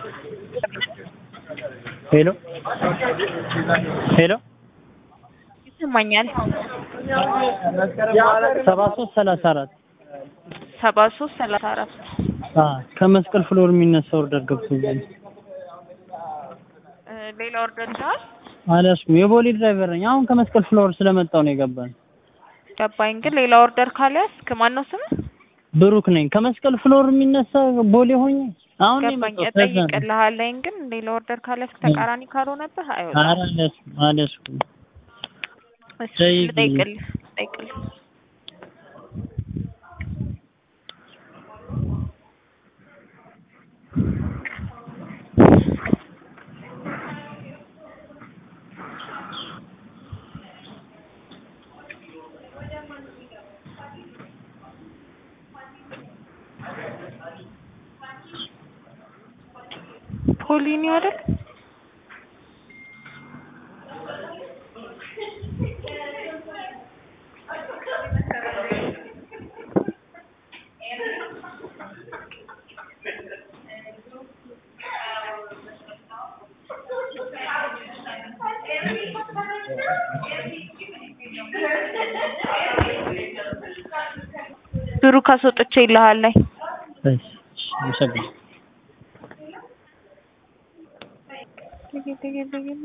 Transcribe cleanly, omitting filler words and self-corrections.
ሄሎ ሄሎ ይሰማኛል። 7334 7334 ከመስቀል ፍሎር የሚነሳ ኦርደር ገብቶኛል። ሌላ ኦርደር ይዘሃል? አልያዝኩም። የቦሌ ድራይቨር ነኝ። አሁን ከመስቀል ፍሎር ስለመጣሁ ነው የገባኝ። ገባኝ። ግን ሌላ ኦርደር ካልያዝክ ማነው ስምህ? ብሩክ ነኝ። ከመስቀል ፍሎር የሚነሳ ቦሌ ሆኜ አሁን ነው ገባኝ። የመጣሁት። እጠይቅልሃለሁ። ግን ሌላ ኦርደር ካልያዝክ ተቃራኒ ካልሆነብህ አይወጣም። ኧረ አልያዝኩም። እሺ ልጠይቅልህ። ፖሊኒ አይደል? ብሩክ አስወጥቼ ይልሃለሁ። እሺ መሰግናለሁ።